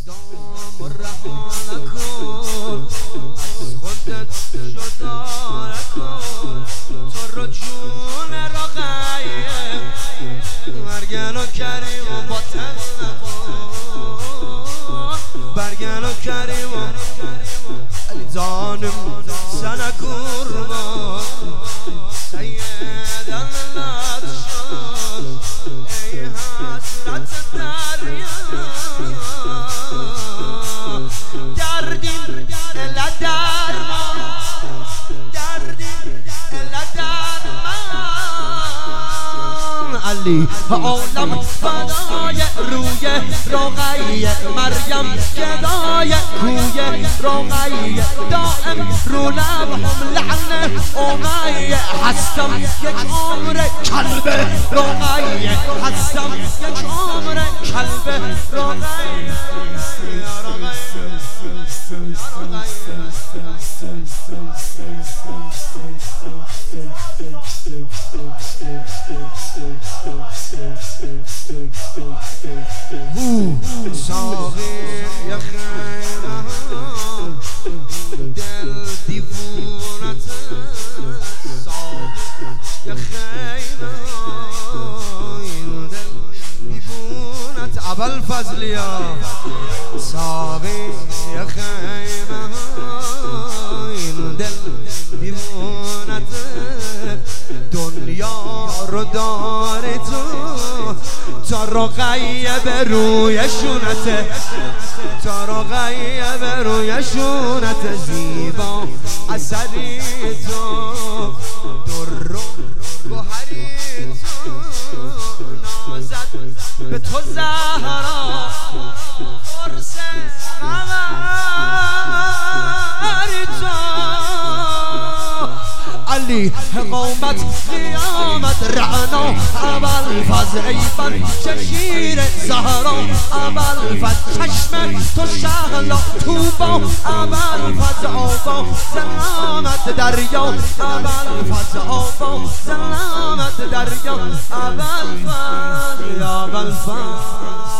دام رها نکن، از خودت جدا نکن، تو رو جون رقیه برگن و کریم و باطل نکن، برگن و کریم و علی جانم سنه قربان سید الله شد ای حسرت دریا دردیم الا درمان، دردیم الا درمان علی عالم فدای روی رقیه مریم گدای کوی رقیه دائم رو لبهم لعنه امیه هستم یک عمر کلب رقیه هستم یک عمر کلب رقیه ساقی یا خیمه دل دیوونت، ساقی یا خیمه دل دیوونت ابوالفضلیا، ساقی یا خیمه دل دیوونت، دنیا رو داری تا رقیه به روی شونته، تا رقیه به روی شونته، زیبا اثری تو در و گوهری تو، نازد به تو زهرا قرص قمری تو، علی قومت قیامت رعنا ابوالفضل ای بچه شیر زهرا ابوالفضل چشم تو شهلا توبا ابوالفضل آبا سلامت دریا ابوالفضل آبا سلامت دریا ابوالفضل یا ابوالفضل